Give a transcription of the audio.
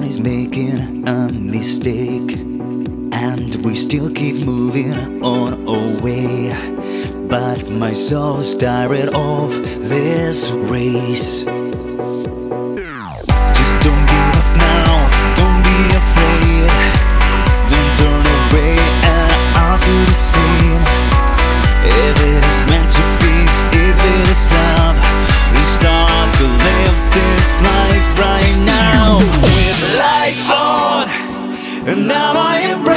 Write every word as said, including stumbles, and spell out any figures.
is making a mistake, and we still keep moving on our way. But my soul's tired of this race. Just don't give up now, don't be afraid. Don't turn away and I'll do the same. If it is meant to be, if it is love, we start to live this life right now. With lights on, and now I am